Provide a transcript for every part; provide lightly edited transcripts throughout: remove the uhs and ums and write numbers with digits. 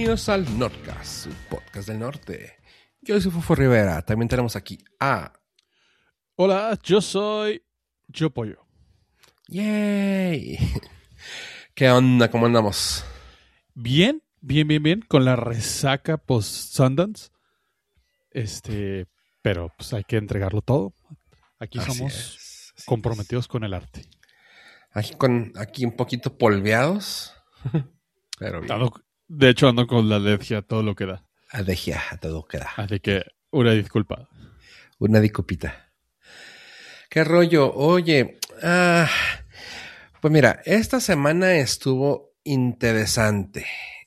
Bienvenidos al Nordcast, su podcast del norte. Yo soy Fofo Rivera. También tenemos aquí a... Hola, yo soy Yo Pollo. ¡Yay! ¿Qué onda? ¿Cómo andamos? Bien, con la resaca post-Sundance. Pero pues hay que entregarlo todo. Aquí Así somos es. comprometidos con el arte. Aquí un poquito polveados, pero bien. De hecho, ando con la alergia a todo lo que da. Adegia, a todo queda. Así que, una disculpa. Una disculpita. ¿Qué rollo? Oye, pues mira, esta semana estuvo interesante.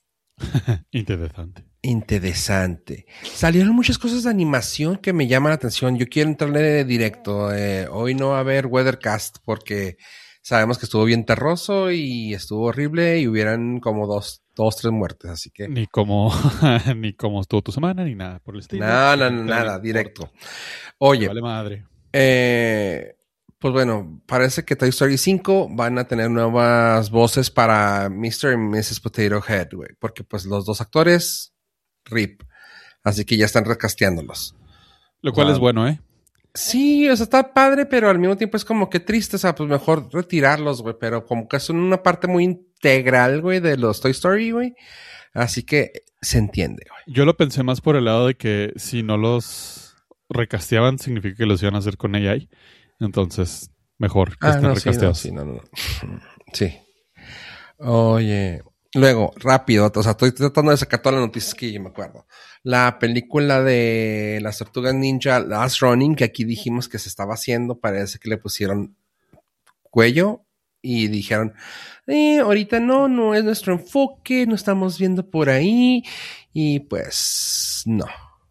Interesante. Salieron muchas cosas de animación que me llaman la atención. Yo quiero entrarle de directo. Hoy no va a haber Weathercast porque sabemos que estuvo bien terroso y estuvo horrible y hubieran como dos, tres muertes, así que... Ni cómo estuvo tu semana, ni nada por el estilo. Nada, directo. Oye, vale madre. Pues bueno, parece que Toy Story 5 van a tener nuevas voces para Mr. y Mrs. Potato Head, güey. Porque pues los dos actores, RIP. Así que ya están recasteándolos. Lo cual es bueno, ¿eh? Sí, o sea, está padre, pero al mismo tiempo es como que triste. O sea, pues mejor retirarlos, güey. Pero como que son una parte muy integral, güey, de los Toy Story, güey. Así que se entiende, güey. Yo lo pensé más por el lado de que si no los recasteaban, significa que los iban a hacer con AI. Entonces, mejor que estén recasteados. Sí. Oye, luego, rápido, o sea, estoy tratando de sacar todas las noticias que yo me acuerdo. La película de las Tortugas Ninja, Last Running, que aquí dijimos que se estaba haciendo, parece que le pusieron cuello y dijeron, ahorita no es nuestro enfoque, no estamos viendo por ahí, y pues, no.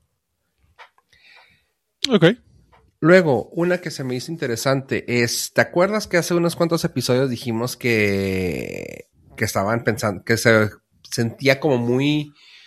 Ok. Luego, una que se me hizo interesante es, ¿te acuerdas que hace unos cuantos episodios dijimos que estaban pensando, que se sentía como muy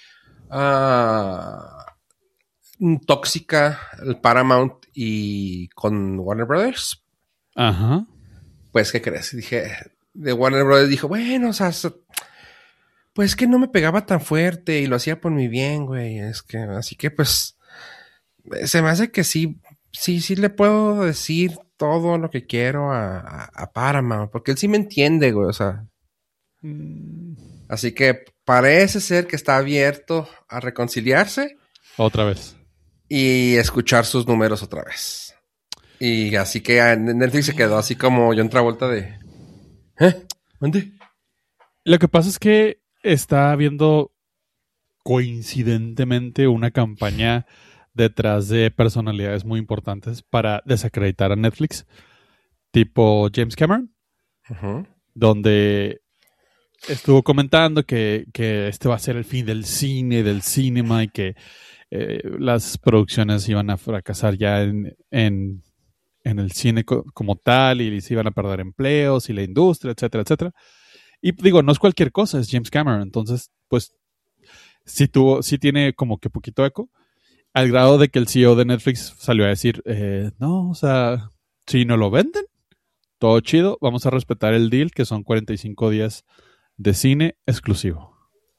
tóxica el Paramount y con Warner Brothers? Ajá. Pues, ¿qué crees? Dije, de Warner Brothers dijo, bueno, o sea, pues que no me pegaba tan fuerte y lo hacía por mi bien, güey. Así que pues, se me hace que sí le puedo decir todo lo que quiero a Paramount, porque él sí me entiende, güey, o sea. Así que parece ser que está abierto a reconciliarse. Otra vez. Y escuchar sus números otra vez. Y así que Netflix se quedó así como John Travolta de... ¿Dónde? Lo que pasa es que está habiendo coincidentemente una campaña detrás de personalidades muy importantes para desacreditar a Netflix, tipo James Cameron, donde estuvo comentando que este va a ser el fin del cine, del cinema, y que las producciones iban a fracasar ya en el cine como tal, y se iban a perder empleos y la industria, etcétera, etcétera. Y digo, no es cualquier cosa, es James Cameron, entonces pues sí tiene como que poquito eco, al grado de que el CEO de Netflix salió a decir, no, o sea, si no lo venden, todo chido, vamos a respetar el deal, que son 45 días de cine exclusivo.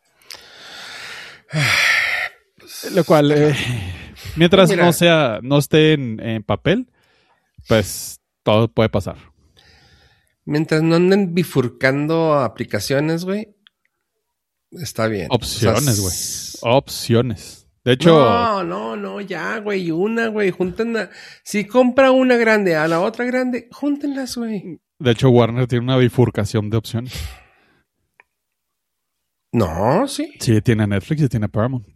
Lo cual, mientras no esté en papel, pues todo puede pasar. Mientras no anden bifurcando aplicaciones, güey, está bien. Opciones, güey. Opciones. De hecho... No, ya, güey, júntenla. Si compra una grande a la otra grande, júntenlas, güey. De hecho, Warner tiene una bifurcación de opciones. No, sí. Sí, tiene Netflix y tiene Paramount.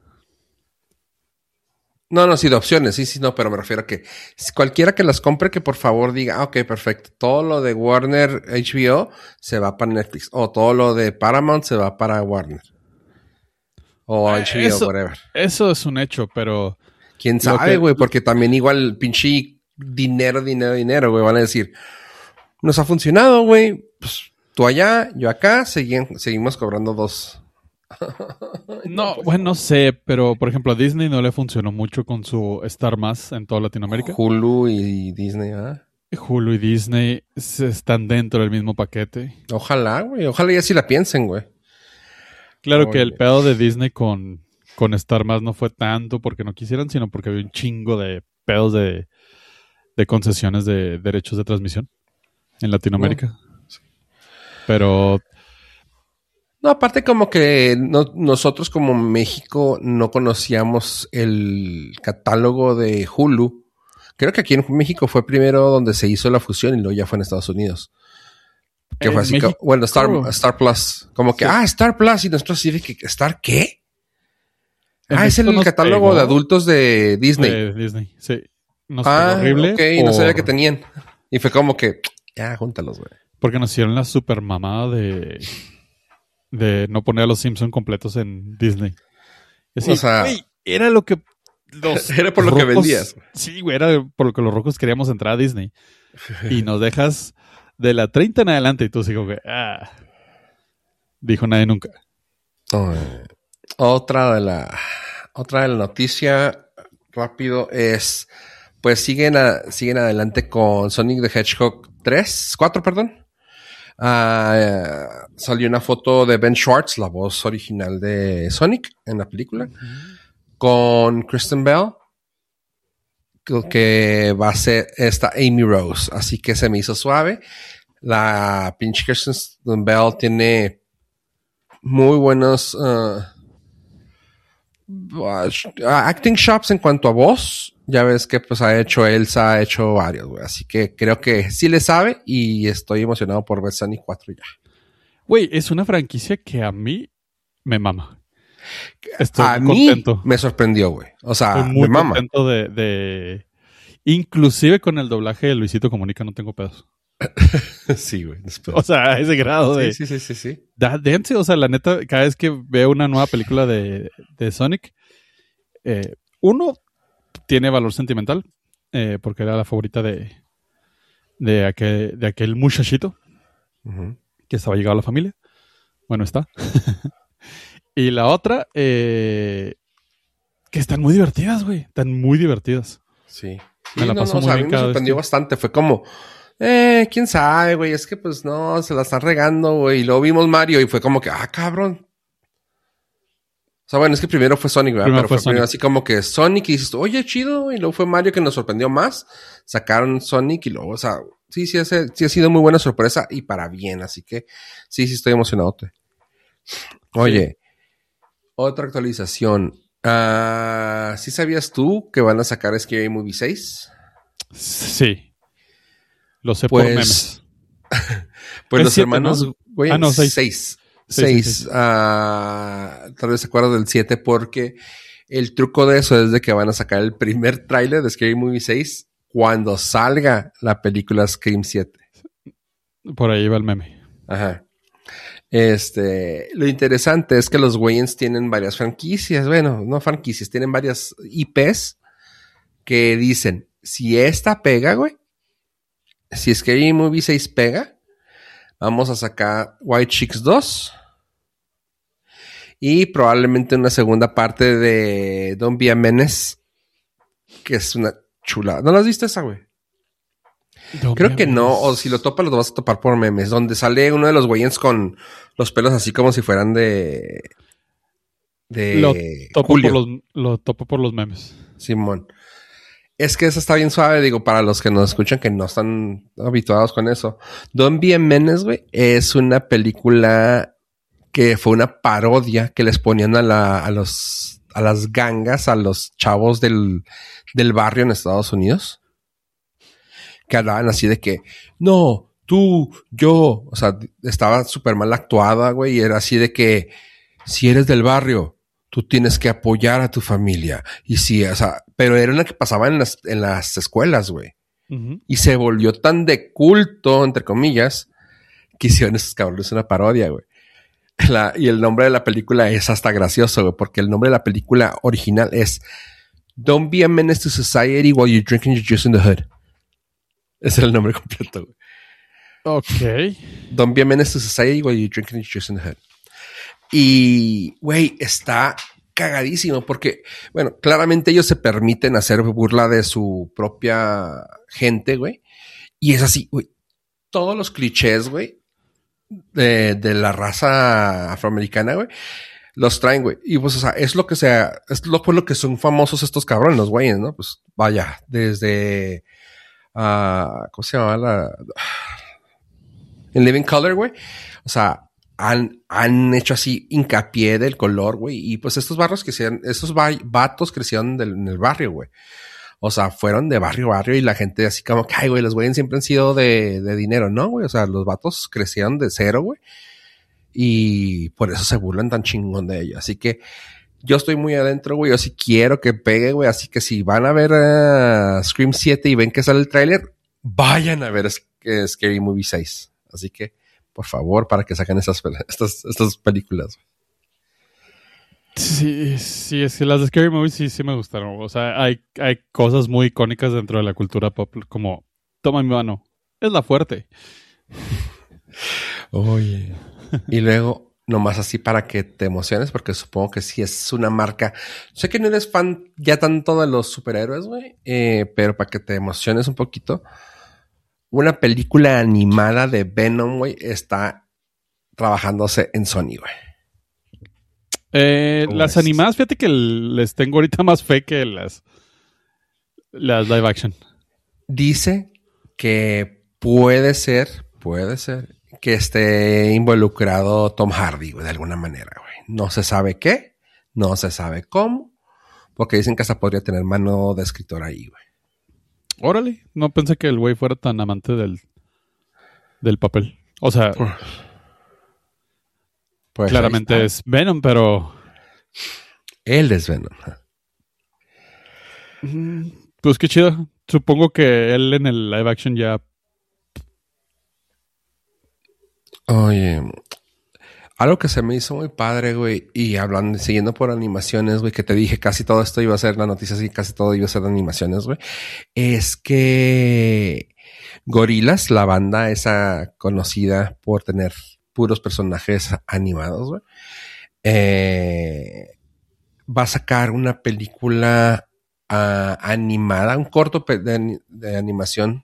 No, sí, de opciones, sí, no, pero me refiero a que cualquiera que las compre, que por favor diga, ok, perfecto, todo lo de Warner HBO se va para Netflix, o todo lo de Paramount se va para Warner. O HBO, whatever. Eso es un hecho, pero... ¿Quién sabe, güey? Porque también igual pinche dinero, güey. Van a decir, nos ha funcionado, güey. Pues tú allá, yo acá, seguimos cobrando dos. No, pues, bueno, no sé, pero por ejemplo a Disney no le funcionó mucho con su Star Más en toda Latinoamérica. Hulu y Disney, Hulu y Disney están dentro del mismo paquete. Ojalá, güey. Ojalá ya sí la piensen, güey. Claro que Oye. el pedo de Disney con Star Más no fue tanto porque no quisieran, sino porque había un chingo de pedos de concesiones de derechos de transmisión en No. Latinoamérica. Pero No, aparte como que nosotros como México no conocíamos el catálogo de Hulu. Creo que aquí en México fue primero donde se hizo la fusión y luego ya fue en Estados Unidos. Que fue en así, México... bueno, Star Plus. Como que, Sí. Star Plus. Y nosotros sí de que, ¿Star qué? En Es México el nos catálogo pegó de adultos de Disney. de Disney, sí. Nos pegó Ok, horrible no sabía que tenían. Y fue como que, ya, júntalos, güey. porque nos hicieron la super mamada de no poner a los Simpsons completos en Disney. Y así, O sea, güey, era lo que los era por lo que vendías. Sí, güey, era por lo que los rojos queríamos entrar a Disney. Y nos dejas de la 30 en adelante y tú así como que, dijo nadie nunca. Otra de la noticia rápido es, pues siguen adelante con Sonic the Hedgehog 4, perdón. Salió una foto de Ben Schwartz, la voz original de Sonic en la película, con Kristen Bell, que va a ser esta Amy Rose, así que se me hizo suave. La pinche Kristen Bell tiene muy buenos acting shops en cuanto a voz. Ya ves que pues ha hecho Elsa, ha hecho varios, güey. Así que creo que sí le sabe y estoy emocionado por ver Sonic 4 ya. Güey, es una franquicia que a mí me mama. Estoy a muy mí contento. me sorprendió, güey. O sea, Estoy muy me mama. contento de... Inclusive con el doblaje de Luisito Comunica no tengo pedos. Sí, güey. O sea, a ese grado de... Sí. Dense, o sea, la neta, cada vez que veo una nueva película de Sonic, uno tiene valor sentimental, porque era la favorita de aquel muchachito que estaba llegado a la familia. Bueno, está. Y la otra, que están muy divertidas, güey. Están muy divertidas. Sí. Me la paso muy a bien mí me cada vez sorprendió bastante. Fue como, quién sabe, güey. Es que pues no, se la están regando, güey. Y luego vimos Mario y fue como que, cabrón. O sea, bueno, es que primero fue Sonic, ¿verdad? Primero Pero fue primero Sonic. así como que Sonic y dices, oye, chido, y luego fue Mario que nos sorprendió más. Sacaron Sonic y luego, o sea, sí ha sido muy buena sorpresa y para bien, así que sí estoy emocionado. Oye, otra actualización. ¿Sí sabías tú que van a sacar Scary Movie 6? Sí. Lo sé por Pues, memes. pues Es los 7, hermanos, ¿no? güey, No, 6. 6. 6. Tal vez se acuerdan del 7 porque el truco de eso es de que van a sacar el primer tráiler de Scary Movie 6 cuando salga la película Scream 7. Por ahí va el meme. Ajá. Lo interesante es que los Wayans tienen varias franquicias, bueno, no franquicias, tienen varias IPs que dicen, si esta pega, güey, si Scary Movie 6 pega, vamos a sacar White Chicks 2 y probablemente una segunda parte de Don't Be a Menace, que es una chula. ¿No la has visto esa, güey? Creo que no, o si lo topas lo vas a topar por memes, donde sale uno de los Wayans con los pelos así como si fueran de Lo topo por los memes. Simón. Es que esa está bien suave, digo, para los que nos escuchan que no están habituados con eso. Don't Be a Menace, güey, es una película que fue una parodia que les ponían a las gangas, a los chavos del barrio en Estados Unidos. Que hablaban así de que, no, tú, yo, o sea, estaba súper mal actuada, güey, y era así de que, si eres del barrio, tú tienes que apoyar a tu familia. Y sí, o sea, pero era una que pasaba en las escuelas, güey. Uh-huh. Y se volvió tan de culto, entre comillas, que hicieron esos cabrones una parodia, güey. Y el nombre de la película es hasta gracioso, güey, porque el nombre de la película original es Don't Be a Menace to Society While You're Drinking Your Juice in the Hood. Ese era el nombre completo, güey. Ok. Don't Be a Menace to Society While You're Drinking Your Juice in the Hood. Y, güey, está cagadísimo porque, bueno, claramente ellos se permiten hacer burla de su propia gente, güey. Y es así, güey. Todos los clichés, güey, de la raza afroamericana, güey. Los traen, güey. Y pues, o sea, es por lo que son famosos estos cabrones, los güeyes, ¿no? Pues vaya, desde, ¿cómo se llama? En Living Color, güey. O sea, han hecho así hincapié del color, güey. Y pues estos vatos crecieron en el barrio, güey. O sea, fueron de barrio a barrio y la gente así como que, ay, güey, los güeyes siempre han sido de dinero, ¿no, güey? O sea, los vatos crecieron de cero, güey. Y por eso se burlan tan chingón de ellos. Así que yo estoy muy adentro, güey. Yo sí quiero que pegue, güey. Así que si van a ver Scream 7 y ven que sale el tráiler, vayan a ver Scary Movie 6. Así que, por favor, para que saquen estas películas. Sí, sí, es que las de Scary Movie sí me gustaron. O sea, hay cosas muy icónicas dentro de la cultura pop, como toma mi mano, es la fuerte. Oye. Y luego, nomás así para que te emociones, porque supongo que sí es una marca. Sé que no eres fan ya tanto de los superhéroes, güey, pero para que te emociones un poquito, una película animada de Venom, güey, está trabajándose en Sony, güey. Las animadas, fíjate que les tengo ahorita más fe que las live action. Dice que puede ser que esté involucrado Tom Hardy, güey, de alguna manera, güey. No se sabe qué, no se sabe cómo, porque dicen que hasta podría tener mano de escritor ahí, güey. Órale, no pensé que el güey fuera tan amante del papel. O sea, pues claramente es Venom, pero... Él es Venom. Pues qué chido. Supongo que él en el live action ya... Oye, algo que se me hizo muy padre, güey, y hablando, siguiendo por animaciones, güey, que te dije casi todo esto iba a ser la noticia, y casi todo iba a ser de animaciones, güey, es que Gorillaz, la banda esa conocida por tener puros personajes animados, güey, va a sacar una película animada, un corto de animación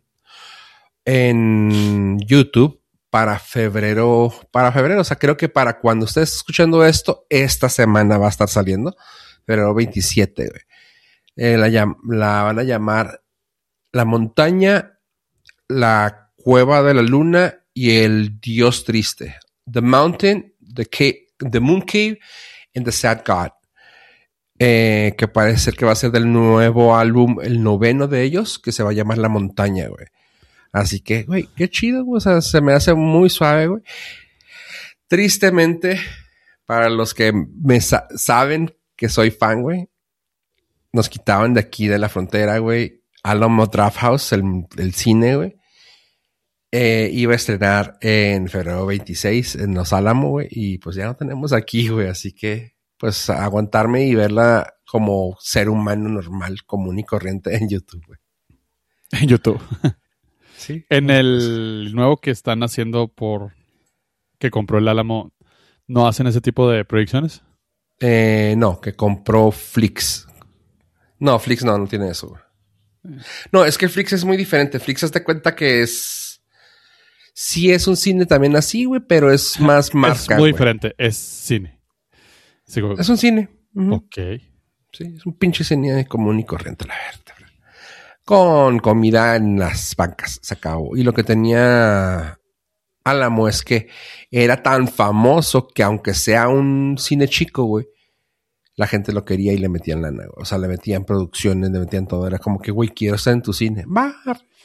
en YouTube para febrero, o sea, creo que para cuando estés escuchando esto, esta semana va a estar saliendo, febrero 27, güey. La van a llamar La Montaña, La Cueva de la Luna y El Dios Triste. The Mountain, The Moon Cave and The Sad God. Que parece ser que va a ser del nuevo álbum, el 9º de ellos, que se va a llamar La Montaña, güey. Así que, güey, qué chido, güey. O sea, se me hace muy suave, güey. Tristemente, para los que saben que soy fan, güey, nos quitaban de aquí, de la frontera, güey, Alamo Drafthouse, el cine, güey. Iba a estrenar en febrero 26 en Los Álamos, güey. Y pues ya no tenemos aquí, güey. Así que, pues, aguantarme y verla como ser humano normal, común y corriente en YouTube, güey. En YouTube. Sí. En el nuevo que están haciendo que compró el Álamo, ¿no hacen ese tipo de proyecciones? No, que compró Flix. No, Flix no tiene eso, güey. No, es que Flix es muy diferente. Flix, haz de cuenta que sí es un cine también así, güey, pero es más marca. Es muy diferente, es cine. Sí, es un cine. Uh-huh. Ok. Sí, es un pinche cine común y corriente, la verdad. Con comida en las bancas, se acabó. Y lo que tenía Álamo es que era tan famoso que aunque sea un cine chico, güey, la gente lo quería y le metían lana, güey. O sea, le metían producciones, le metían todo. Era como que, güey, quiero estar en tu cine. ¡Bar!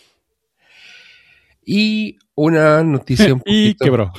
Y una noticia un poquito... Y quebró.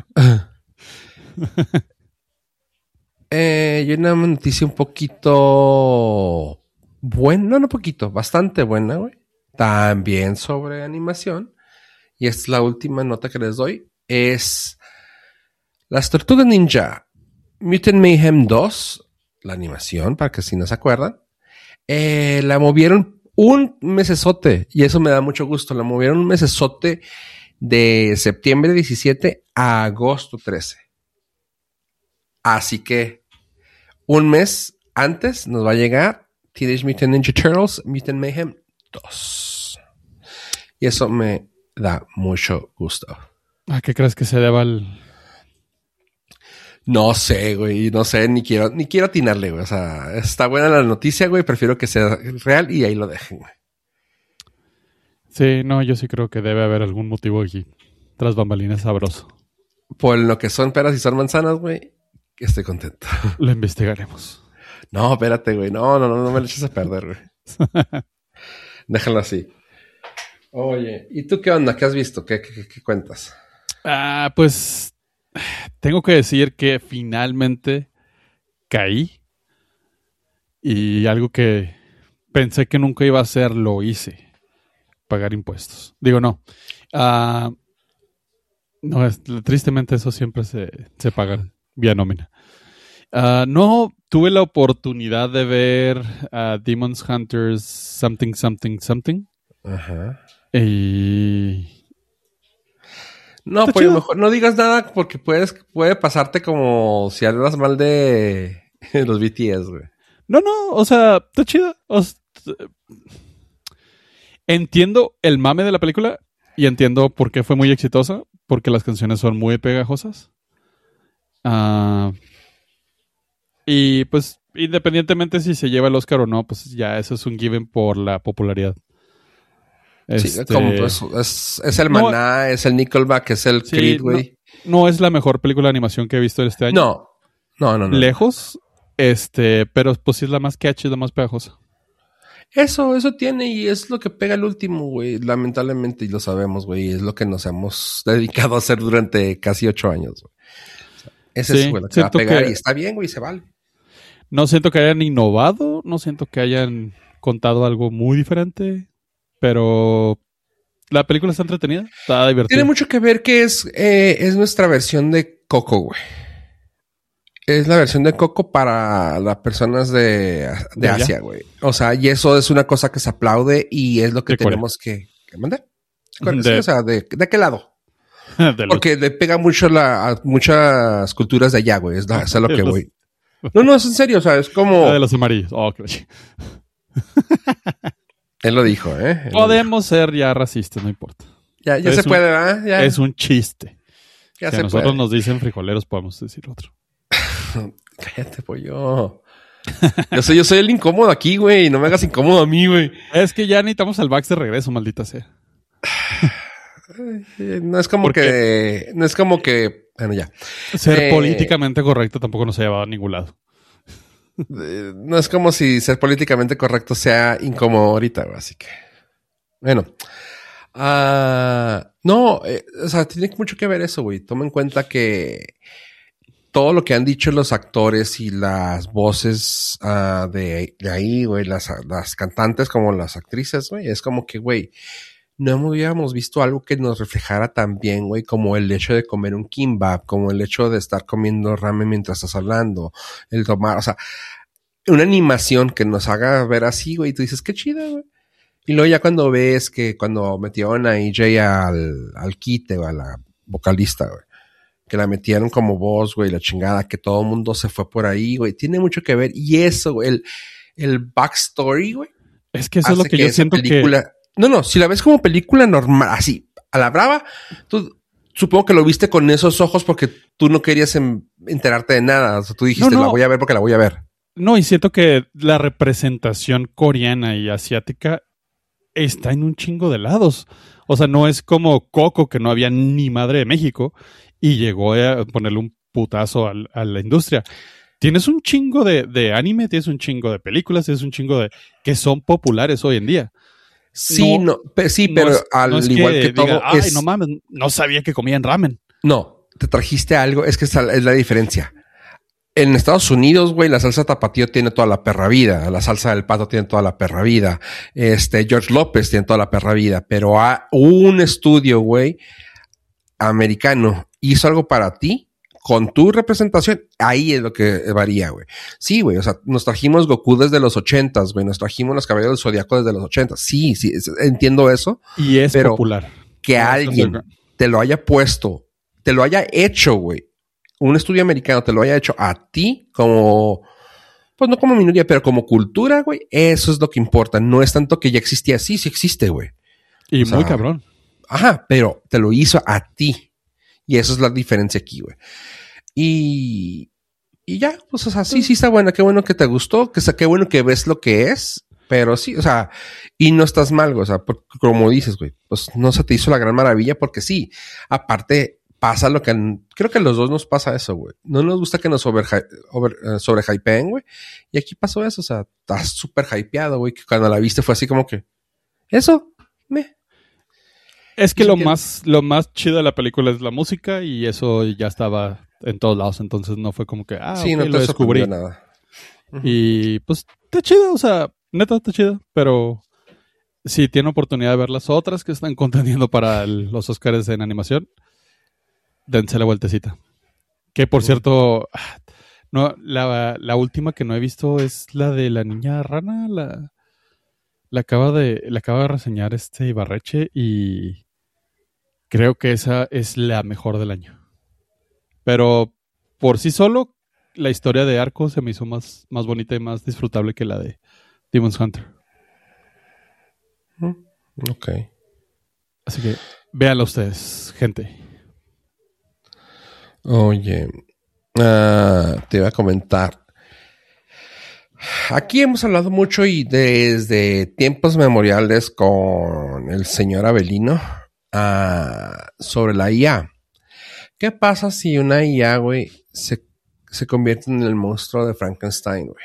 Y una noticia un poquito... buena, no poquito, bastante buena, güey. También sobre animación. Y esta es la última nota que les doy. Es Las Tortugas Ninja Mutant Mayhem 2, la animación, para que si no se acuerdan. La movieron un mesesote, y eso me da mucho gusto. La movieron un mesesote de septiembre 17 a agosto 13. Así que un mes antes nos va a llegar Teenage Mutant Ninja Turtles Mutant Mayhem 2. Y eso me da mucho gusto. ¿A qué crees que se deba el...? No sé, güey, no sé, ni quiero atinarle, güey. O sea, está buena la noticia, güey, prefiero que sea real y ahí lo dejen, güey. Sí, no, yo sí creo que debe haber algún motivo aquí. Tras bambalinas sabroso. Por lo que son peras y son manzanas, güey, estoy contento. Lo investigaremos. No, espérate, güey, no me lo eches a perder, güey. Déjalo así. Oye, ¿y tú qué onda? ¿Qué has visto? ¿Qué cuentas? Pues tengo que decir que finalmente caí y algo que pensé que nunca iba a hacer, lo hice. Pagar impuestos. Digo, no. No, tristemente eso siempre se paga vía nómina. No tuve la oportunidad de ver Demons Hunters Something Something Something. Ajá. Y... No, pues chido. Mejor no digas nada porque puede pasarte como si hablas mal de los BTS, güey. No, o sea, está chido. Entiendo el mame de la película y entiendo por qué fue muy exitosa, porque las canciones son muy pegajosas. Y pues, independientemente si se lleva el Oscar o no, pues ya eso es un given por la popularidad. Sí, como pues, es el Maná, es el Nickelback, es el Creed, güey. No es la mejor película de animación que he visto este año. No. Lejos, pero pues sí es la más catchy, la más pegajosa. Eso tiene y es lo que pega el último, güey. Lamentablemente, y lo sabemos, güey. Es lo que nos hemos dedicado a hacer durante casi 8 años, güey. O sea, ese es, güey, lo que va a pegar y está bien, güey, se vale. No siento que hayan innovado, no siento que hayan contado algo muy diferente. Pero la película está entretenida, está divertida. Tiene mucho que ver que es nuestra versión de Coco, güey. Es la versión de Coco para las personas de Asia, güey. O sea, y eso es una cosa que se aplaude y es lo que tenemos que mandar. Sí, o sea, ¿de qué lado? Porque le pega mucho a muchas culturas de allá, güey. Es lo que voy. No, es en serio, o sea, es como... La de los amarillos. Oh, claro. Él lo dijo, ¿eh? Podemos ser ya racistas, no importa. Ya se puede, ¿verdad? Ya. Es un chiste. Ya si a nosotros nos dicen frijoleros, podemos decir otro. Cállate, pollo. Yo soy el incómodo aquí, güey. No me hagas incómodo a mí, güey. Es que ya necesitamos al Vax de regreso, maldita sea. No es como que... Bueno, ya. Ser políticamente correcto tampoco nos ha llevado a ningún lado. No es como si ser políticamente correcto sea incómodo ahorita, güey. Así que... Bueno. O sea, tiene mucho que ver eso, güey. Toma en cuenta que todo lo que han dicho los actores y las voces de ahí, güey, las cantantes como las actrices, güey, es como que, güey, no habíamos visto algo que nos reflejara tan bien, güey, como el hecho de comer un kimbap, como el hecho de estar comiendo ramen mientras estás hablando, el tomar, o sea, una animación que nos haga ver así, güey, y tú dices, qué chida, güey. Y luego ya cuando ves que cuando metieron a EJ al quite, o a la vocalista, güey, que la metieron como voz, güey, la chingada, que todo el mundo se fue por ahí, güey, tiene mucho que ver. Y eso, güey, el backstory, güey. Es que eso es lo que yo siento película, que... No, si la ves como película normal, así, a la brava, tú supongo que lo viste con esos ojos porque tú no querías enterarte de nada. O sea, tú dijiste, la voy a ver porque la voy a ver. No, y siento que la representación coreana y asiática está en un chingo de lados. O sea, no es como Coco, que no había ni madre de México y llegó a ponerle un putazo a la industria. Tienes un chingo de anime, tienes un chingo de películas, tienes un chingo de que son populares hoy en día. Sí, pero al igual que todo... Ay, no mames, no sabía que comían ramen. No, te trajiste algo, es que es la diferencia. En Estados Unidos, güey, la salsa tapatío tiene toda la perra vida. La salsa del pato tiene toda la perra vida. George López tiene toda la perra vida. Pero un estudio, güey, americano hizo algo para ti con tu representación. Ahí es lo que varía, güey. Sí, güey, o sea, nos trajimos Goku desde los 80s, güey. Nos trajimos los Caballeros del Zodiaco desde los 80s. Sí, entiendo eso. Y es popular. Que alguien te lo haya puesto, te lo haya hecho, güey. Un estudio americano te lo haya hecho a ti como, pues no como minoría, pero como cultura, güey, eso es lo que importa. No es tanto que ya existía. Sí existe, güey. Y muy cabrón. Ajá, pero te lo hizo a ti. Y eso es la diferencia aquí, güey. Y ya, pues, o sea, sí está buena. Qué bueno que te gustó. Qué bueno que ves lo que es. Pero sí, o sea, y no estás mal, güey. O sea, como dices, güey, pues no se te hizo la gran maravilla porque sí. Aparte, pasa lo que... Creo que a los dos nos pasa eso, güey. No nos gusta que nos sobrehypeen, güey. Y aquí pasó eso, o sea, estás súper hypeado, güey. Que cuando la viste fue así como que... Eso, Es que lo más chido de la película es la música y eso ya estaba en todos lados, entonces no fue como que, sí, okay, no te lo descubrí. Nada. Y pues está chido, o sea, neta está chido, pero si tiene oportunidad de ver las otras que están contendiendo para los Oscars en animación, dense la vueltecita. Que por cierto, no, la última que no he visto es la de la niña rana, la acaba de reseñar Ibarreche y creo que esa es la mejor del año. Pero por sí solo, la historia de Arco se me hizo más bonita y más disfrutable que la de Demon's Hunter. Ok. Así que véanla ustedes, gente. Oye, te iba a comentar. Aquí hemos hablado mucho y desde tiempos memoriales con el señor Avelino sobre la IA. ¿Qué pasa si una IA, güey, se convierte en el monstruo de Frankenstein, güey?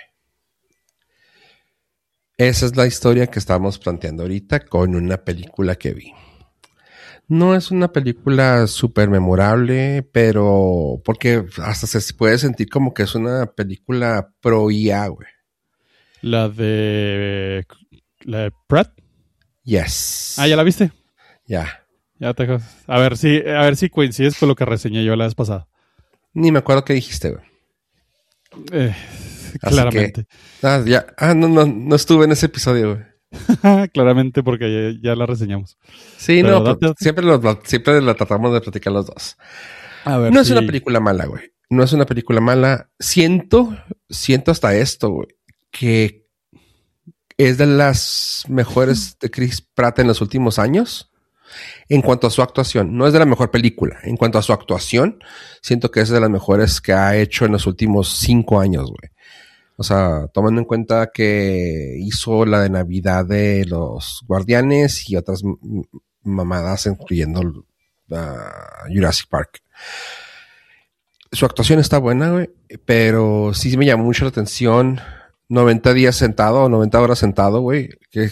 Esa es la historia que estamos planteando ahorita con una película que vi. No es una película súper memorable, pero porque hasta se puede sentir como que es una película pro IA, güey. ¿La de Pratt? Yes. ¿Ya la viste? Ya. Ya te... A ver si coincides con lo que reseñé yo la vez pasada. Ni me acuerdo qué dijiste, güey. Claramente. No estuve en ese episodio, güey. Claramente porque ya la reseñamos. Sí, pero no, siempre la tratamos de platicar los dos. A ver, no es una película mala, güey. No es una película mala. Siento hasta esto, güey, que es de las mejores de Chris Pratt en los últimos años. En cuanto a su actuación, no es de la mejor película. En cuanto a su actuación, siento que es de las mejores que ha hecho en los últimos 5 años, güey. O sea, tomando en cuenta que hizo la de Navidad de los Guardianes y otras mamadas, incluyendo Jurassic Park. Su actuación está buena, güey, pero sí me llamó mucho la atención. 90 días sentado, 90 horas sentado, güey.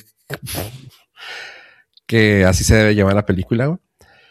Que así se debe llamar la película, güey.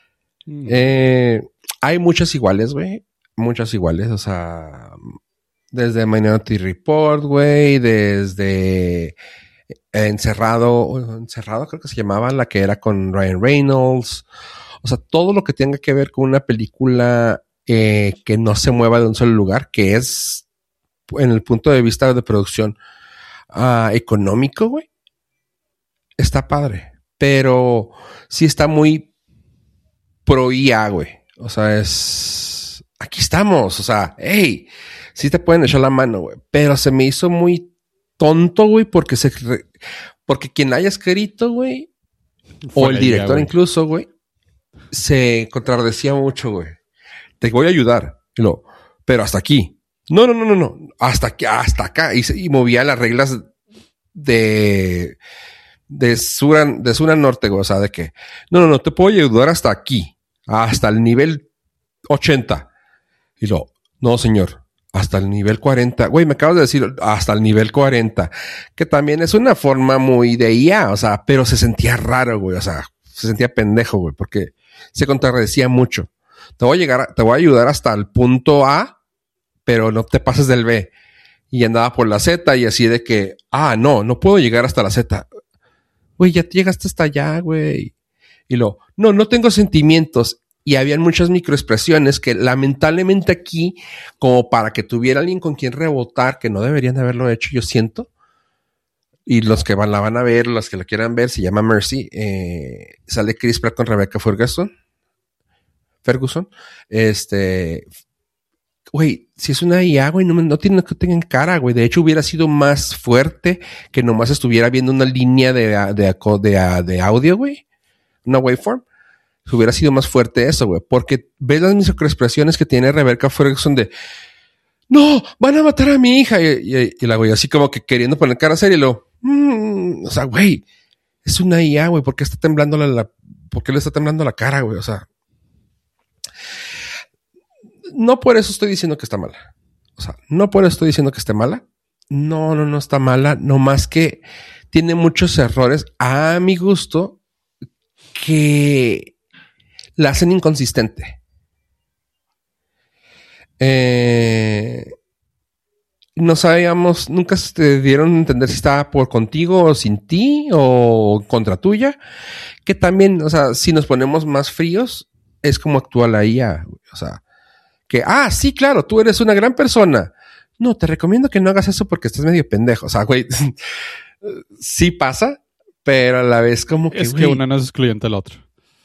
Hay muchas iguales, güey. Muchas iguales, o sea... Desde Minority Report, güey, desde Encerrado creo que se llamaba, la que era con Ryan Reynolds. O sea, todo lo que tenga que ver con una película que no se mueva de un solo lugar, que es en el punto de vista de producción económico, güey, está padre. Pero sí está muy pro IA, güey. O sea, aquí estamos, o sea, hey, sí te pueden echar la mano, güey. Pero se me hizo muy tonto, güey, porque quien haya escrito, güey, o el director IA, incluso, güey, se contradecía mucho, güey. Te voy a ayudar, pero hasta aquí. No. Hasta acá. Y movía las reglas de sur a norte, güey. O sea, de que, no, te puedo ayudar hasta aquí. Hasta el nivel 80. Y no, señor. Hasta el nivel 40. Güey, me acabas de decir hasta el nivel 40. Que también es una forma muy de IA, o sea, pero se sentía raro, güey. O sea, se sentía pendejo, güey, porque se contradecía mucho. Te voy a ayudar hasta el punto A, pero no te pases del B. Y andaba por la Z y así de que, no puedo llegar hasta la Z. Güey, ya llegaste hasta allá, güey. Y no tengo sentimientos. Y habían muchas microexpresiones que lamentablemente aquí, como para que tuviera alguien con quien rebotar, que no deberían de haberlo hecho, yo siento. Y los que la van a ver, los que la quieran ver, se llama Mercy. Sale Chris Pratt con Rebecca Ferguson. Güey, si es una IA, güey, no tiene que tener cara, güey. De hecho, hubiera sido más fuerte que nomás estuviera viendo una línea de audio, güey. Una waveform. hubiera sido más fuerte eso, güey. Porque ves las microexpresiones que tiene Rebecca Ferguson de ¡no! ¡Van a matar a mi hija! Y la güey así como que queriendo poner cara seria y luego o sea, güey, es una IA, güey. ¿Por qué está temblando ¿por qué le está temblando la cara, güey? O sea, no por eso estoy diciendo que está mala. O sea, no por eso estoy diciendo que esté mala. No está mala. No más que tiene muchos errores a mi gusto que la hacen inconsistente. No sabíamos, nunca se dieron a entender si estaba por contigo o sin ti o contra tuya. Que también, o sea, si nos ponemos más fríos, es como actúa la IA. O sea, que, sí, claro, tú eres una gran persona. No, te recomiendo que no hagas eso porque estás medio pendejo. O sea, güey, sí pasa, pero a la vez como que, es que una no es excluyente de la otra.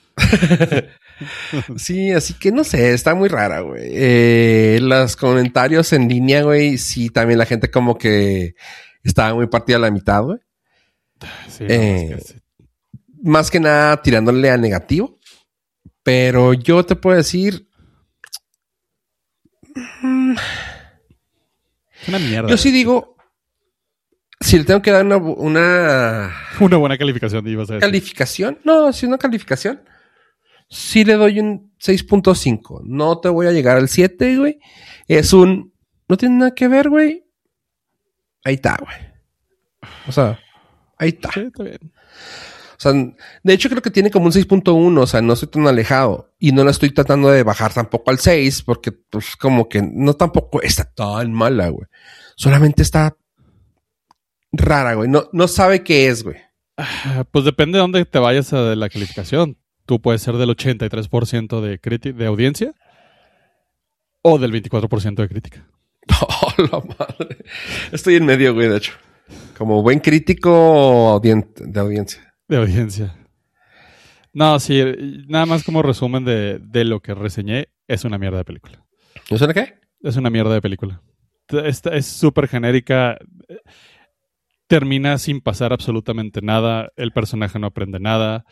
Sí, así que no sé, está muy rara, güey. Los comentarios en línea, güey, sí, también la gente como que estaba muy partida a la mitad, güey. Sí, que sí. Más que nada tirándole a negativo. Pero yo te puedo decir... Es una mierda. Yo sí digo... Si le tengo que dar una buena calificación, ibas a decir. ¿Calificación? No, sí, una calificación. Sí le doy un 6.5. No te voy a llegar al 7, güey. No tiene nada que ver, güey. Ahí está, güey. O sea, ahí está. Sí, está bien. O sea, de hecho creo que tiene como un 6.1. O sea, no estoy tan alejado. Y no la estoy tratando de bajar tampoco al 6. Porque, pues, como que no tampoco está tan mala, güey. Solamente está rara, güey. No sabe qué es, güey. Pues depende de dónde te vayas de la calificación. Tú puedes ser del 83% de audiencia o del 24% de crítica. Oh, la madre. Estoy en medio, güey, de hecho. Como buen crítico de audiencia. De audiencia. No, sí, nada más como resumen de lo que reseñé, es una mierda de película. ¿No suena qué? Es una mierda de película. Es súper genérica. Termina sin pasar absolutamente nada. El personaje no aprende nada.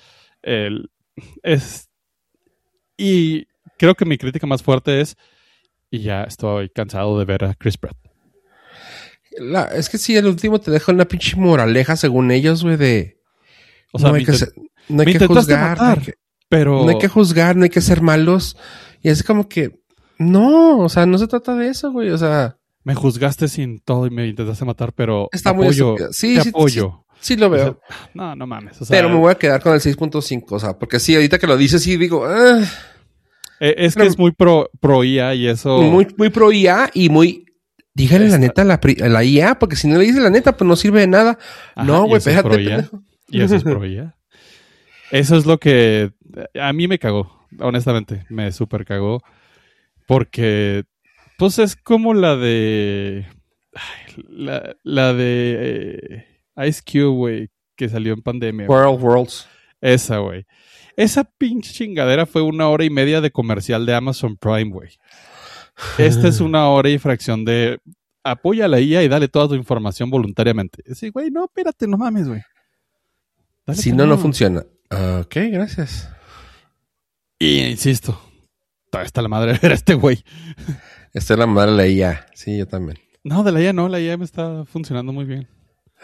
Y creo que mi crítica más fuerte es, y ya estoy cansado de ver a Chris Pratt. Es que sí, el último te deja una pinche moraleja según ellos, güey, de... O sea, no hay que juzgar, pero... No hay que juzgar, no hay que ser malos. Y es como que... No, o sea, no se trata de eso, güey, o sea... Me juzgaste sin todo y me intentaste matar, pero está muy apoyo. Sí, te apoyo. Sí, lo veo. O sea, no mames. O sea, pero me voy a quedar con el 6.5, o sea, porque sí, ahorita que lo dices, sí digo... es que es muy pro IA y eso... Muy pro IA y muy... Dígale la neta a la IA, porque si no le dices la neta, pues no sirve de nada. Ajá, no, güey, espérate. Y eso es pro IA. Eso es lo que a mí me cagó, honestamente. Me súper cagó. Porque, pues es como la de... La de Ice Cube, güey, que salió en pandemia. Worlds. Esa, güey. Esa pinche chingadera fue 1 hora y media de comercial de Amazon Prime, güey. Esta es 1 hora y fracción de apoya a la IA y dale toda tu información voluntariamente. Sí, güey, no, espérate, no mames, güey. Si no funciona. Ok, gracias. Y insisto, está la madre de ver a este güey. Esta es la madre de la IA. Sí, yo también. No, de la IA no, la IA me está funcionando muy bien.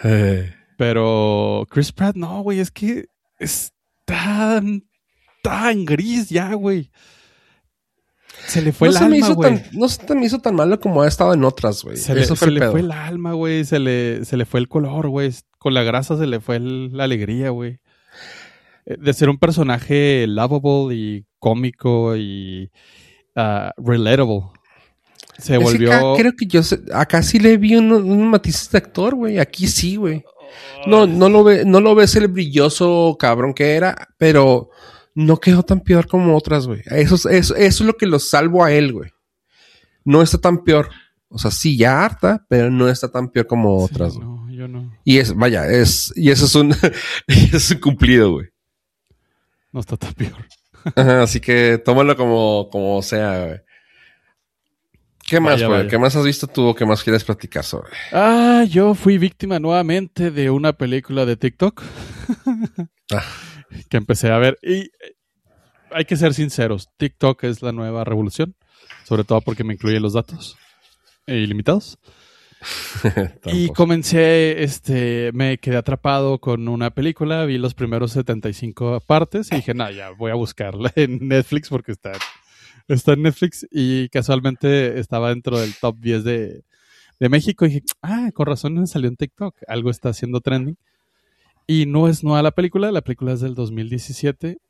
Pero Chris Pratt, no, güey, es que es tan gris ya, güey. Se le fue el alma, güey. No se me hizo tan malo como ha estado en otras, güey. Se le fue el alma, güey. Se le fue el color, güey. Con la grasa se le fue la alegría, güey. De ser un personaje lovable y cómico y relatable. Se volvió... Creo que acá sí le vi un matiz de actor, güey. Aquí sí, güey. No lo ves el brilloso cabrón que era, pero... no quedó tan peor como otras, güey. Eso es lo que lo salvo a él, güey. No está tan peor. O sea, sí, ya harta, pero no está tan peor como otras. Sí, no, yo no. Y eso es un cumplido, güey. No está tan peor. Ajá, así que tómalo como sea, güey. ¿Qué más, güey? ¿Qué más has visto tú o qué más quieres platicar sobre? Yo fui víctima nuevamente de una película de TikTok. Que empecé a ver. Y hay que ser sinceros. TikTok es la nueva revolución, sobre todo porque me incluye los datos ilimitados. Y comencé, me quedé atrapado con una película, vi los primeros 75 partes y dije, no, ya voy a buscarla en Netflix porque está en Netflix y casualmente estaba dentro del top 10 de México y dije, con razón me salió en TikTok, algo está haciendo trending. Y no es nueva la película es del 2017.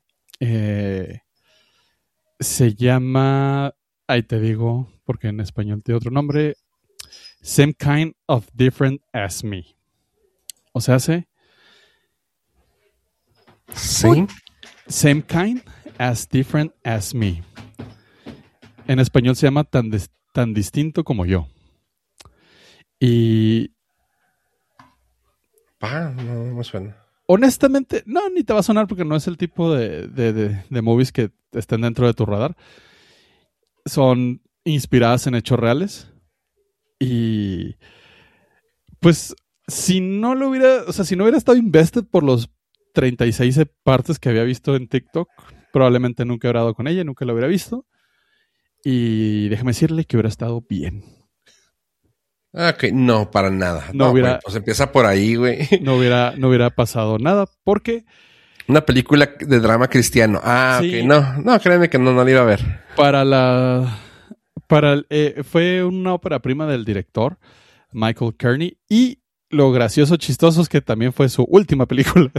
Se llama, ahí te digo, porque en español tiene otro nombre, Same Kind of Different as Me. O sea, Same Kind as Different as Me. En español se llama Tan distinto como yo. Y no me suena. Honestamente, no, ni te va a sonar porque no es el tipo de movies que estén dentro de tu radar. Son inspiradas en hechos reales. Y pues si no hubiera estado invested por los 36 partes que había visto en TikTok, probablemente nunca hubiera dado con ella, nunca la hubiera visto. Y déjame decirle que hubiera estado bien. Ok, no, para nada. No hubiera, güey, pues empieza por ahí, güey. No hubiera pasado nada, porque... Una película de drama cristiano. Sí. Ok. No, créeme que no la iba a ver. Fue una ópera prima del director, Michael Kearney, y lo gracioso, chistoso es que también fue su última película.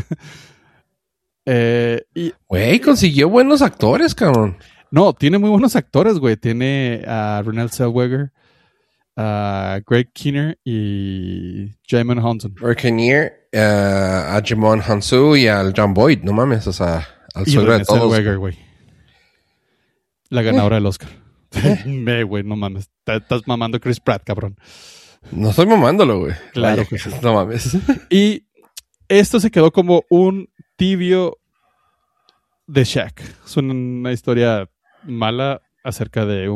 Güey, consiguió buenos actores, cabrón. No, tiene muy buenos actores, güey. Tiene a Renée Zellweger, a Greg Kinnear y Jimon Hounsou. Greg Kinnear, a Jimon Hounsou y al John Boyd. No mames, o sea, al suegro de todos. Zellweger, güey. La ganadora del Oscar. Güey, no mames. Estás mamando Chris Pratt, cabrón. No estoy mamándolo, güey. Claro que sí. No mames. Y esto se quedó como un tibio de Shaq. Es una historia mala acerca de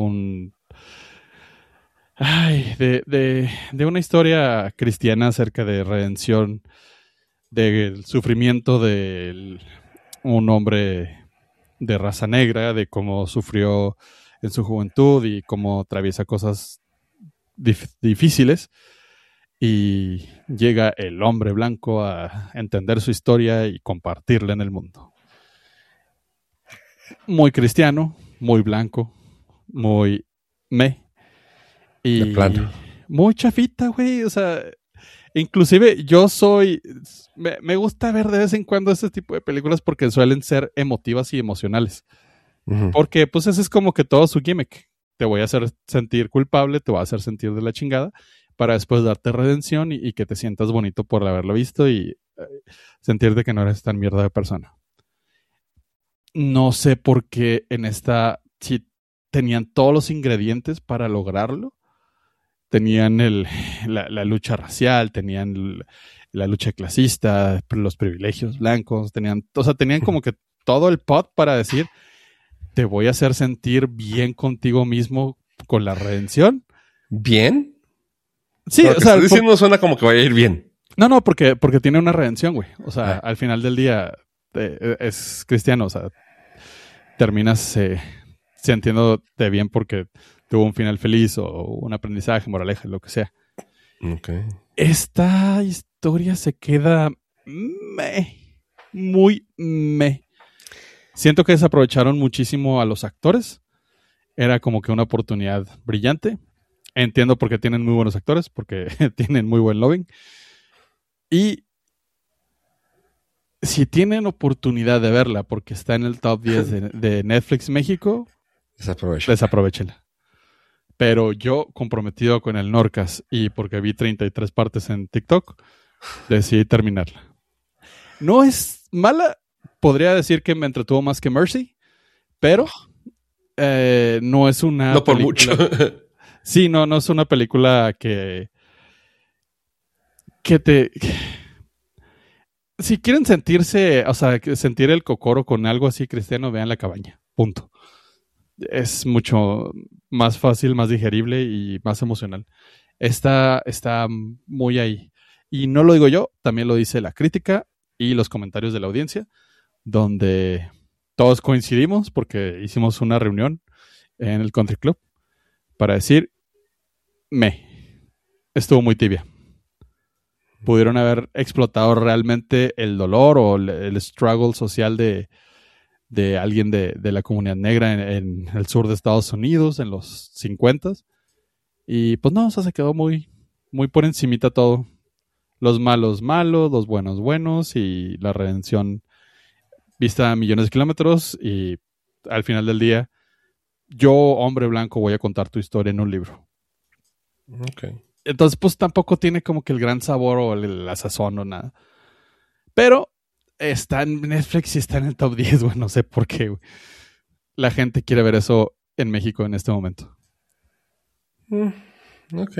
de una historia cristiana acerca de redención, del sufrimiento de un hombre de raza negra, de cómo sufrió en su juventud y cómo atraviesa cosas difíciles. Y llega el hombre blanco a entender su historia y compartirla en el mundo. Muy cristiano, muy blanco, muy y de plano. Muy chafita, güey. O sea, inclusive yo me gusta ver de vez en cuando este tipo de películas porque suelen ser emotivas y emocionales. Uh-huh. Porque pues ese es como que todo su gimmick. Te voy a hacer sentir culpable, te voy a hacer sentir de la chingada para después darte redención y que te sientas bonito por haberlo visto y sentirte que no eres tan mierda de persona. No sé por qué en esta sí tenían todos los ingredientes para lograrlo. Tenían la lucha racial, tenían la lucha clasista, los privilegios blancos, tenían como que todo el pot para decir, te voy a hacer sentir bien contigo mismo con la redención. ¿Bien? Sí, lo que estás diciendo suena como que va a ir bien. No, porque tiene una redención, güey. O sea, al final del día es cristiano, o sea, terminas sintiéndote bien porque tuvo un final feliz o un aprendizaje, moraleja, lo que sea. Okay. Esta historia se queda muy Siento que desaprovecharon muchísimo a los actores. Era como que una oportunidad brillante. Entiendo por qué tienen muy buenos actores, porque tienen muy buen lobbying. Y si tienen oportunidad de verla, porque está en el top 10 de Netflix México, desaprovechenla. Pero yo, comprometido con el Norcas y porque vi 33 partes en TikTok, decidí terminarla. No es mala, podría decir que me entretuvo más que Mercy, pero no es una no por película... mucho. Sí, no es una película que si quieren sentir el cocoro con algo así cristiano, vean La Cabaña. Punto. Es mucho más fácil, más digerible y más emocional. Está muy ahí. Y no lo digo yo, también lo dice la crítica y los comentarios de la audiencia, donde todos coincidimos porque hicimos una reunión en el Country Club para decir, estuvo muy tibia. Pudieron haber explotado realmente el dolor o el struggle social de alguien de la comunidad negra en el sur de Estados Unidos en los 50s. Y pues no, o sea, se quedó muy, muy por encimita todo. Los malos malos, los buenos buenos y la redención vista a millones de kilómetros. Y al final del día, yo, hombre blanco, voy a contar tu historia en un libro. Ok. Entonces, pues tampoco tiene como que el gran sabor o la sazón o nada. Pero está en Netflix y está en el top 10, güey. No sé por qué, güey. La gente quiere ver eso en México en este momento. Ok.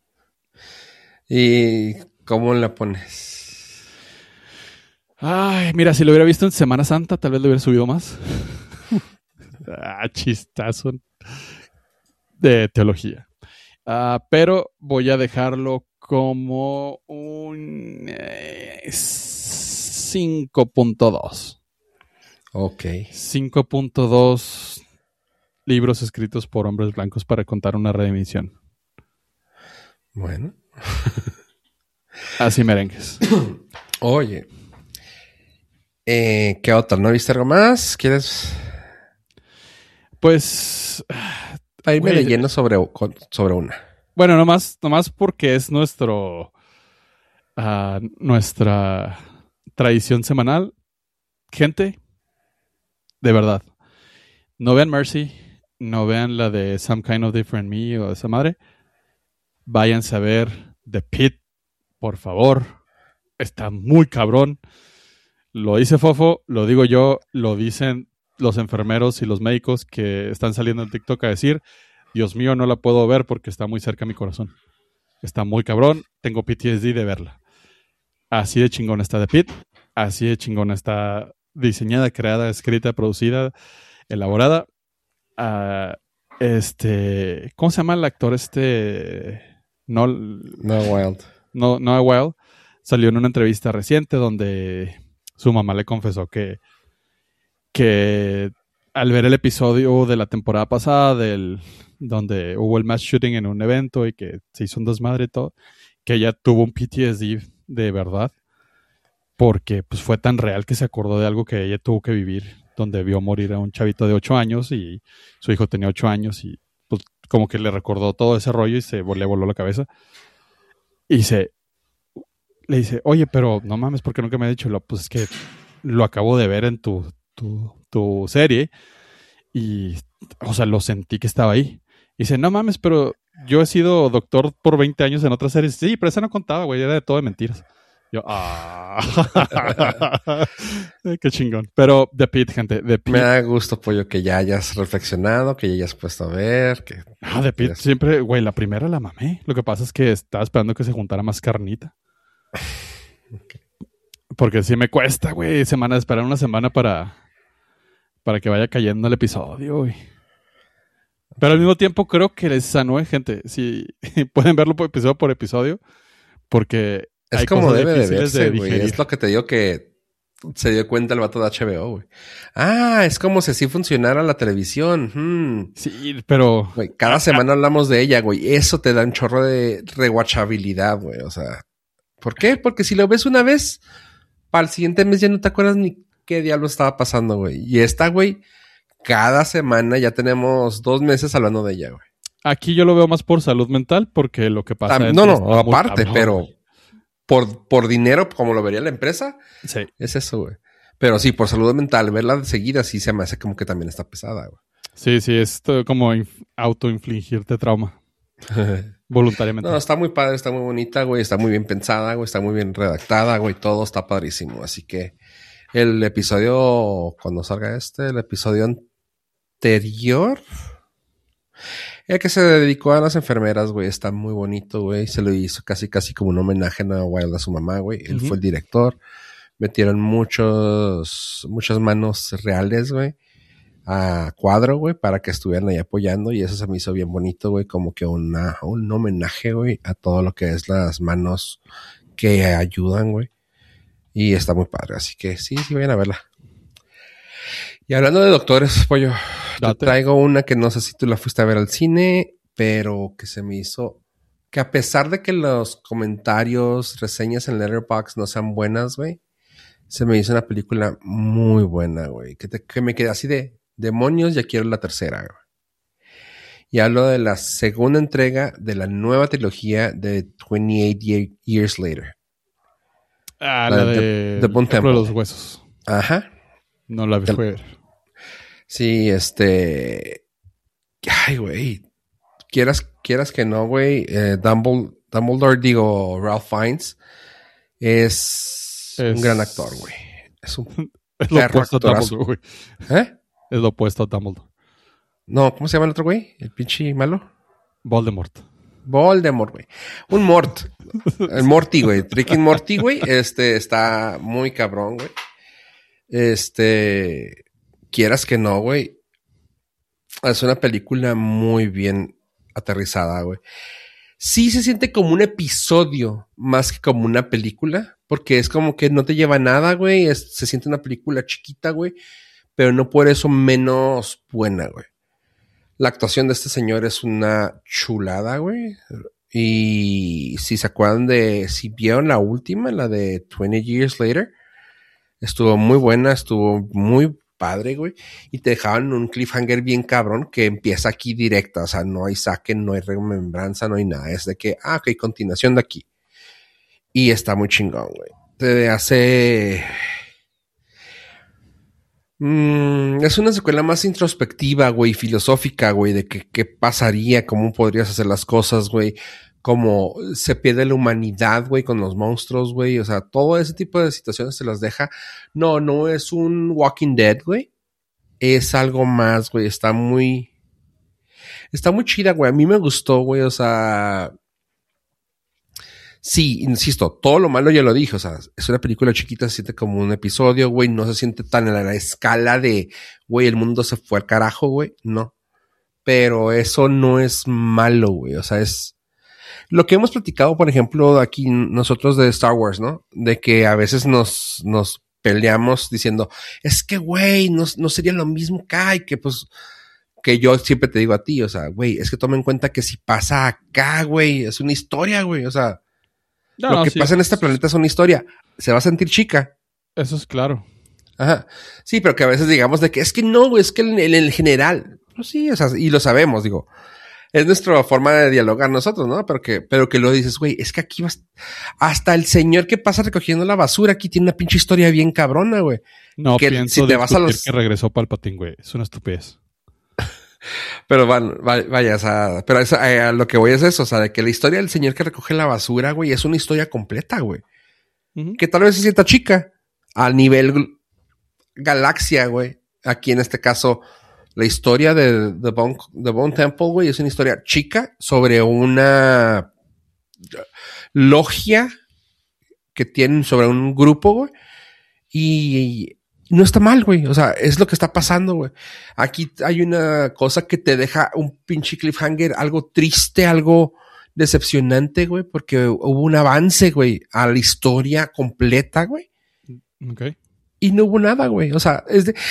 ¿Y cómo la pones? Ay, mira, si lo hubiera visto en Semana Santa, tal vez lo hubiera subido más. Chistazo de teología. Pero voy a dejarlo como un 5.2. Ok. 5.2 libros escritos por hombres blancos para contar una redemisión. Bueno. Así merengues. Oye. ¿Qué otra? ¿No viste algo más? ¿Quieres? Pues... Ahí me de lleno sobre una. Bueno, nomás porque es nuestra tradición semanal. Gente, de verdad, no vean Mercy, no vean la de Some Kind of Different Me o esa madre. Váyanse a ver The Pit, por favor. Está muy cabrón. Lo dice Fofo, lo digo yo, lo dicen los enfermeros y los médicos que están saliendo en TikTok a decir, Dios mío, no la puedo ver porque está muy cerca a mi corazón. Está muy cabrón, tengo PTSD de verla. Así de chingón está The Pit, así de chingón está diseñada, creada, escrita, producida, elaborada. ¿Cómo se llama el actor Noah Wild. Noah Wild salió en una entrevista reciente donde su mamá le confesó que al ver el episodio de la temporada pasada donde hubo el mass shooting en un evento y que se hizo un desmadre y todo, que ella tuvo un PTSD de verdad porque pues fue tan real que se acordó de algo que ella tuvo que vivir, donde vio morir a un chavito de 8 años y su hijo tenía 8 años y pues como que le recordó todo ese rollo y le voló la cabeza. Y le dice, oye, pero no mames, ¿por qué nunca me ha dicho? Pues es que lo acabo de ver en tu serie y, o sea, lo sentí que estaba ahí. Y dice, no mames, pero yo he sido doctor por 20 años en otras series. Sí, pero esa no contaba, güey, era de todo de mentiras. Yo, qué chingón. Pero The Pit, gente, The Pit. Me da gusto, Pollo, que ya hayas reflexionado, que ya hayas puesto a ver. The Pit siempre, güey, la primera la mamé. Lo que pasa es que estaba esperando que se juntara más carnita. Okay. Porque sí me cuesta, güey, esperar una semana para que vaya cayendo el episodio, güey. Pero al mismo tiempo creo que les sanó, gente. Si pueden verlo episodio por episodio, porque es hay como debe de verse, güey. Es lo que te digo que se dio cuenta el vato de HBO, güey. Es como si así funcionara la televisión. Sí, pero... Güey, cada semana hablamos de ella, güey. Eso te da un chorro de rewatchabilidad, güey. O sea, ¿por qué? Porque si lo ves una vez, para el siguiente mes ya no te acuerdas ni qué diablo estaba pasando, güey. Y esta, güey, cada semana ya tenemos 2 meses hablando de ella, güey. Aquí yo lo veo más por salud mental, porque lo que pasa... No, aparte, pero... Por dinero, como lo vería la empresa, sí. Es eso, güey. Pero sí, por salud mental, verla de seguida sí se me hace como que también está pesada, güey. Sí, es como autoinfligirte trauma. Voluntariamente. No, está muy padre, está muy bonita, güey. Está muy bien pensada, güey. Está muy bien redactada, güey. Todo está padrísimo. Así que el episodio, cuando salga el episodio anterior... El que se dedicó a las enfermeras, güey, está muy bonito, güey. Se lo hizo casi como un homenaje a Wild a su mamá, güey. Él fue el director. Metieron muchas manos reales, güey, a cuadro, güey, para que estuvieran ahí apoyando. Y eso se me hizo bien bonito, güey, como que un homenaje, güey, a todo lo que es las manos que ayudan, güey. Y está muy padre, así que sí, vayan a verla. Y hablando de doctores, pollo, te Date. traigo una que no sé si tú la fuiste a ver al cine, pero que se me hizo... Que a pesar de que los comentarios, reseñas en Letterboxd no sean buenas, güey, se me hizo una película muy buena, güey. Que me quedé así de demonios, ya quiero la tercera, güey. Y hablo de la segunda entrega de la nueva trilogía de 28 Years Later. Ah, La la de de The El Bone Templo de Temple. los Huesos. Ajá. No la fue a ver. Sí, Ay, güey. Quieras que no, güey. Dumbledore, digo, Ralph Fiennes, es un gran actor, güey. Es un Es lo perro opuesto a actorazo. Dumbledore, güey. ¿Eh? Es lo opuesto a Dumbledore. No, ¿cómo se llama el otro güey? El pinche malo. Voldemort. Voldemort, güey. Un Mort. El Morty, güey. Rick and Morty, güey. Está muy cabrón, güey. Quieras que no, güey. Es una película muy bien aterrizada, güey. Sí se siente como un episodio más que como una película, porque es como que no te lleva a nada, güey. Se siente una película chiquita, güey, pero no por eso menos buena, güey. La actuación de este señor es una chulada, güey. Y si se acuerdan si vieron la última, la de 20 Years Later, estuvo muy buena, estuvo muy padre, güey. Y te dejaban un cliffhanger bien cabrón que empieza aquí directa. O sea, no hay saque, no hay remembranza, no hay nada. Es de que, ok, continuación de aquí. Y está muy chingón, güey. Te hace... es una secuela más introspectiva, güey, filosófica, güey, de qué pasaría, cómo podrías hacer las cosas, güey, cómo se pierde la humanidad, güey, con los monstruos, güey, o sea, todo ese tipo de situaciones se las deja. No es un Walking Dead, güey, es algo más, güey, está muy chida, güey, a mí me gustó, güey, o sea... Sí, insisto, todo lo malo ya lo dije, o sea, es una película chiquita, se siente como un episodio, güey, no se siente tan en la escala de, güey, el mundo se fue al carajo, güey, no. Pero eso no es malo, güey, o sea, es lo que hemos platicado, por ejemplo, aquí nosotros de Star Wars, ¿no? De que a veces nos peleamos diciendo, es que, güey, no sería lo mismo acá y que, pues, que yo siempre te digo a ti, o sea, güey, es que toma en cuenta que si pasa acá, güey, es una historia, güey, o sea, lo que Sí, pasa en este planeta es una historia. Se va a sentir chica. eso es claro. Ajá. Sí, pero que a veces digamos de que es que no, güey, es que en el general. Pues sí, o sea, y lo sabemos, digo. Es nuestra forma de dialogar nosotros, ¿no? Pero que lo dices, güey, es que aquí vas... Hasta el señor que pasa recogiendo la basura aquí tiene una pinche historia bien cabrona, güey. No que pienso si te vas a los... que regresó Palpatine, güey. Es una estupidez. Pero bueno, vaya, o sea, pero a lo que voy es eso, o sea, de que la historia del señor que recoge la basura, güey, es una historia completa, güey. Que tal vez se sienta chica a nivel galaxia, güey. Aquí en este caso, la historia de The Bone Temple, güey, es una historia chica sobre una logia que tienen sobre un grupo, güey. Y no está mal, güey. O sea, es lo que está pasando, güey. Aquí hay una cosa que te deja un pinche cliffhanger, algo triste, algo decepcionante, güey, porque hubo un avance, güey, a la historia completa, güey. Ok. Y no hubo nada, güey. O sea, es de...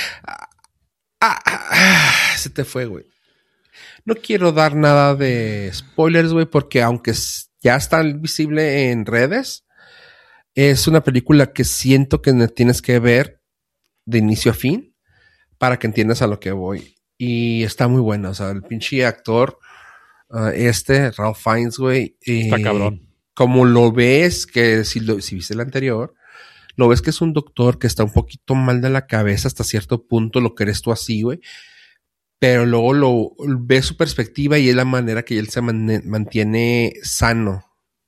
se te fue, güey. No quiero dar nada de spoilers, güey, porque aunque ya está visible en redes, es una película que siento que tienes que ver de inicio a fin para que entiendas a lo que voy. Y está muy buena. O sea, el pinche actor, Ralph Fiennes, güey. Está cabrón. Como lo ves, que si viste el anterior, lo ves que es un doctor que está un poquito mal de la cabeza hasta cierto punto, lo crees tú así, güey. Pero luego ves su perspectiva y es la manera que él se mantiene sano.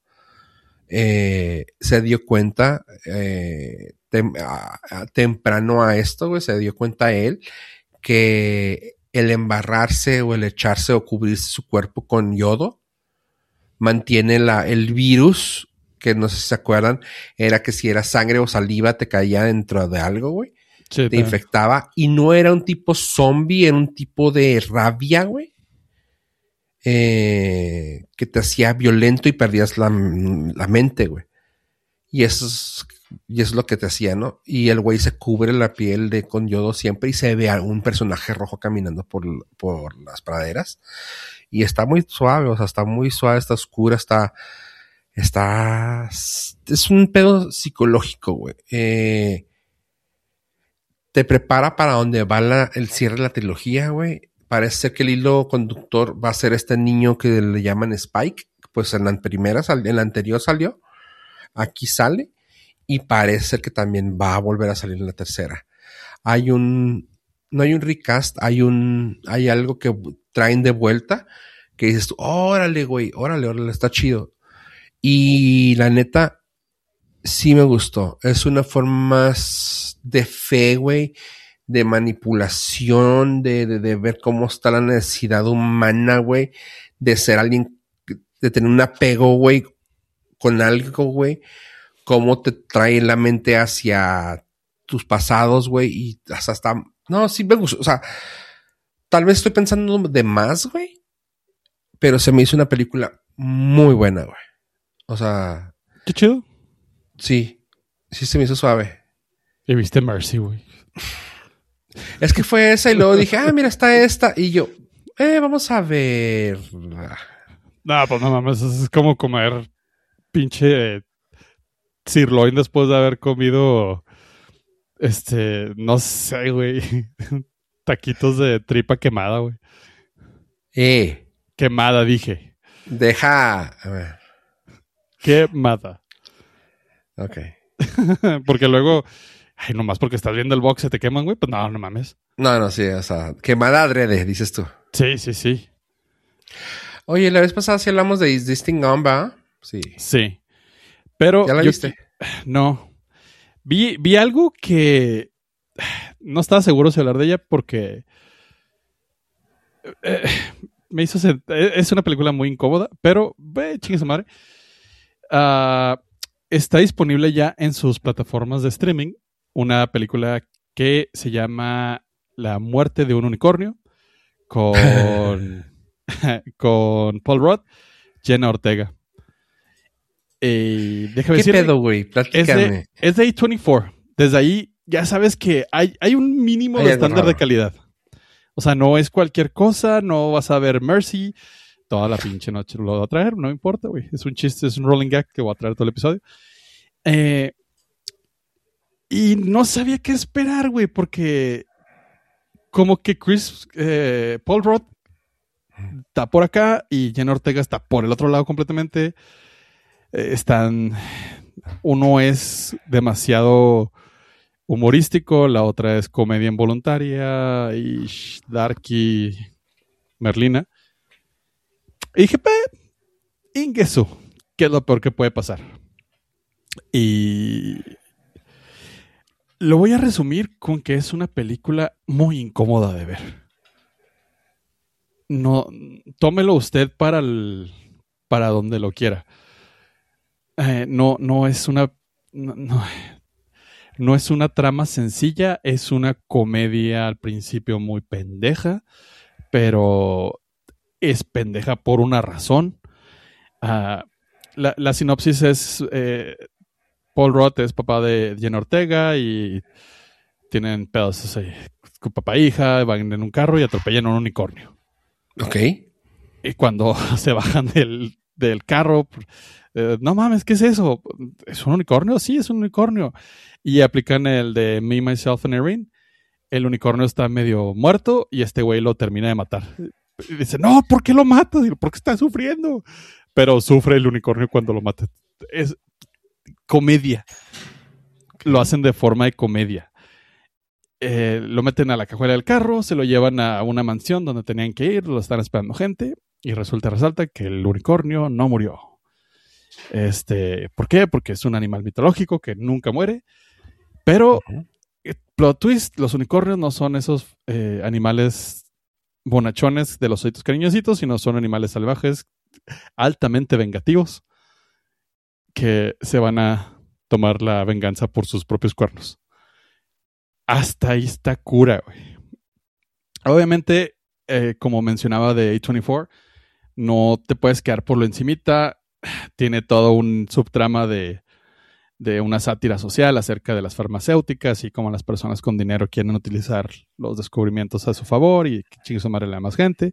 Se dio cuenta temprano a esto, güey, se dio cuenta él que el embarrarse o el echarse o cubrirse su cuerpo con yodo mantiene el virus, que no sé si se acuerdan, era que si era sangre o saliva te caía dentro de algo, güey. Sí, te infectaba y no era un tipo zombie, era un tipo de rabia, güey. Que te hacía violento y perdías la mente, güey. Y eso es Y eso es lo que te hacía, ¿no? Y el güey se cubre la piel con yodo siempre y se ve a un personaje rojo caminando por las praderas. Y está muy suave, o sea, está muy suave, está oscura, es un pedo psicológico, güey. Te prepara para donde va el cierre de la trilogía, güey. Parece ser que el hilo conductor va a ser este niño que le llaman Spike. Pues en la anterior salió. Aquí sale. Y parece ser que también va a volver a salir en la tercera. No hay un recast, hay algo que traen de vuelta. Que dices tú, órale, güey, órale, está chido. Y la neta, sí me gustó. Es una forma más de fe, güey, de manipulación, de ver cómo está la necesidad humana, güey, de ser alguien, de tener un apego, güey, con algo, güey, cómo te trae la mente hacia tus pasados, güey, y hasta, no, sí me gustó, o sea, tal vez estoy pensando de más, güey, pero se me hizo una película muy buena, güey. O sea, qué chido. Sí se me hizo suave. Y viste Mercy, güey. Es que fue esa y luego dije, mira, está esta. Y yo, vamos a ver. No, pues no mames, es como comer pinche sirloin después de haber comido, no sé, güey, taquitos de tripa quemada, güey. Quemada, dije. Deja, a ver. Quemada. Ok. Porque luego, ay, nomás porque estás viendo el box se te queman, güey, pues no mames. No, sí, o sea, quemada adrede, dices tú. Sí. Oye, la vez pasada sí hablamos de Is This Thing On, ¿va? Sí. Pero ¿ya la viste? No. Vi algo que no estaba seguro si hablar de ella porque me hizo es una película muy incómoda, pero chingue su madre. Está disponible ya en sus plataformas de streaming una película que se llama La muerte de un unicornio con Paul Rudd, Jenna Ortega. Déjame decirte, ¿qué pedo, güey? Platícame. Es de A24. Desde ahí ya sabes que hay un mínimo de estándar de calidad. O sea, no es cualquier cosa, no vas a ver Mercy toda la pinche noche. Lo voy a traer, no me importa, güey. Es un chiste, es un rolling gag que voy a traer todo el episodio. Y no sabía qué esperar, güey, porque como que Paul Rudd está por acá y Jenna Ortega está por el otro lado completamente. Uno es demasiado humorístico, la otra es comedia involuntaria y darky Merlina. Y dije, Ingesu, ¿qué es lo peor que puede pasar? Y lo voy a resumir con que es una película muy incómoda de ver. No, tómelo usted para donde lo quiera. No es una no es una trama sencilla, es una comedia al principio muy pendeja, pero es pendeja por una razón. La sinopsis es Paul Rudd es papá de Jenna Ortega y tienen pedos con papá e hija, van en un carro y atropellan a un unicornio. Ok. Y cuando se bajan del carro, no mames, ¿qué es eso? ¿Es un unicornio? Sí, es un unicornio. Y aplican el de Me, Myself and Irene. El unicornio está medio muerto y este güey lo termina de matar. Y dice, no, ¿por qué lo matas? Porque está sufriendo. Pero sufre el unicornio cuando lo mata. Es comedia. Lo hacen de forma de comedia. Lo meten a la cajuela del carro, se lo llevan a una mansión donde tenían que ir, lo están esperando gente y resalta que el unicornio no murió. ¿Por qué? Porque es un animal mitológico que nunca muere. Pero, plot twist, los unicornios no son esos animales bonachones de los ojitos cariñositos, sino son animales salvajes, altamente vengativos, que se van a tomar la venganza por sus propios cuernos. Hasta ahí está cura, güey. Obviamente, como mencionaba de A24, no te puedes quedar por lo encimita. Tiene todo un subtrama de de una sátira social acerca de las farmacéuticas y cómo las personas con dinero quieren utilizar los descubrimientos a su favor y que chingue su madre la más gente.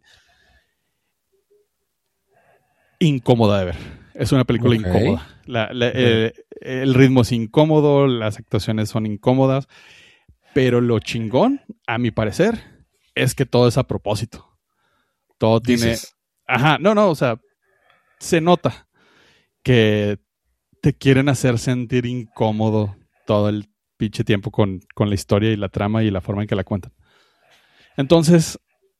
Incómoda de ver. Es una película incómoda. El ritmo es incómodo, las actuaciones son incómodas, pero lo chingón, a mi parecer, es que todo es a propósito. Todo tiene... ¿Dices? Ajá, o sea, se nota que te quieren hacer sentir incómodo todo el pinche tiempo con la historia y la trama y la forma en que la cuentan. Entonces,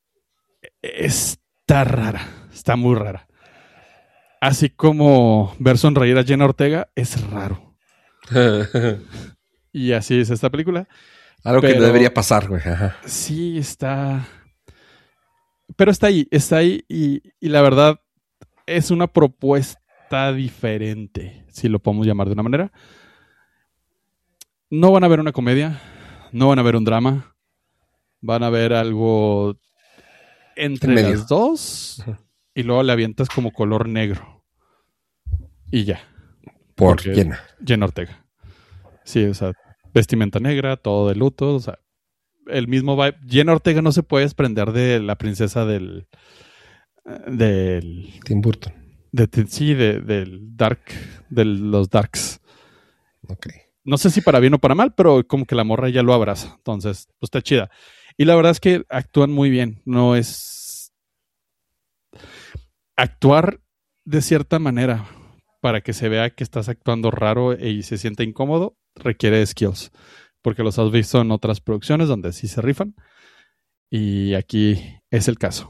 está rara, está muy rara. Así como ver sonreír a Jenna Ortega es raro. Y así es esta película. Algo que no debería pasar, güey. Ajá. Sí, está... Pero está ahí y la verdad es una propuesta diferente, si lo podemos llamar de una manera. No van a ver una comedia, no van a ver un drama, van a ver algo entre las dos. Ajá. Y luego le avientas como color negro. Y ya. Por Jenna Ortega. Sí, o sea, vestimenta negra, todo de luto, o sea, el mismo vibe. Jenna Ortega no se puede desprender de la princesa del Tim Burton. Del Dark, de los Darks. Ok. No sé si para bien o para mal, pero como que la morra ya lo abraza. Entonces, pues está chida. Y la verdad es que actúan muy bien. No es... Actuar de cierta manera para que se vea que estás actuando raro y se sienta incómodo requiere skills. Porque los has visto en otras producciones donde sí se rifan. Y aquí es el caso.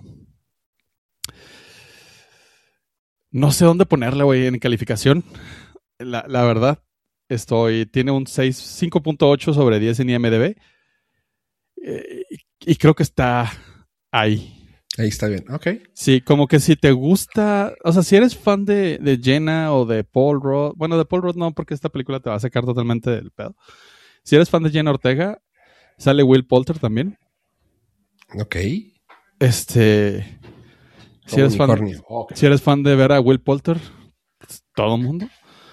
No sé dónde ponerla, güey, en calificación. La verdad, tiene un 5.8 sobre 10 en IMDb. Y creo que está ahí. Ahí está bien, ok. Sí, como que si te gusta... O sea, si eres fan de Jenna o de Paul Rudd... Bueno, de Paul Rudd no, porque esta película te va a sacar totalmente del pedo. Si eres fan de Jenna Ortega, sale Will Poulter también. Ok. Si eres fan de ver a Will Poulter, todo el mundo,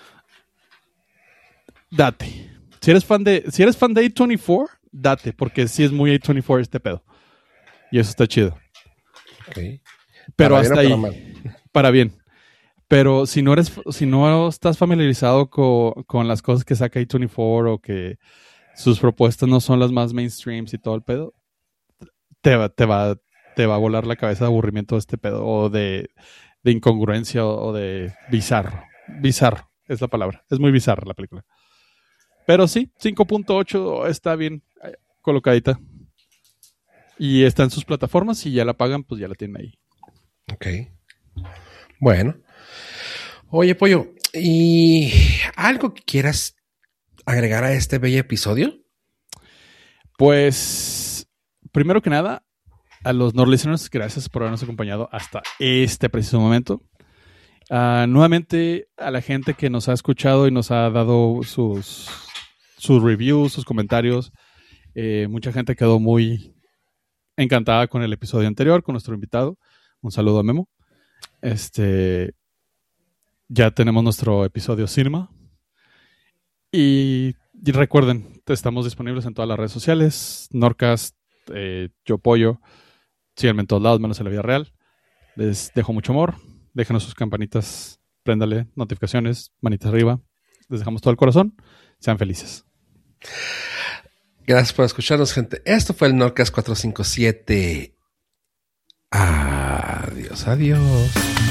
date. Si eres fan de A24, date, porque sí es muy A24 este pedo. Y eso está chido. Okay. Pero hasta ahí. Para bien. Pero si no estás familiarizado con las cosas que saca A24 o que sus propuestas no son las más mainstreams y todo el pedo, te va a volar la cabeza de aburrimiento de este pedo o de incongruencia o de bizarro. Bizarro es la palabra. Es muy bizarra la película. Pero sí, 5.8 está bien colocadita. Y está en sus plataformas. Si ya la pagan, pues ya la tienen ahí. Ok. Bueno. Oye, Pollo, ¿y algo que quieras agregar a este bello episodio? Pues, primero que nada, a los Nordlisteners, gracias por habernos acompañado hasta este preciso momento. Nuevamente, a la gente que nos ha escuchado y nos ha dado sus reviews, sus comentarios. Mucha gente quedó muy encantada con el episodio anterior, con nuestro invitado. Un saludo a Memo. Ya tenemos nuestro episodio Cinema. Y recuerden, estamos disponibles en todas las redes sociales. Nordcast, Yo Pollo. Síganme en todos lados, menos en la vida real. Les dejo mucho amor. Déjenos sus campanitas. Préndale notificaciones, manitas arriba. Les dejamos todo el corazón. Sean felices. Gracias por escucharnos, gente. Esto fue el Nordcast 457. Adiós, adiós.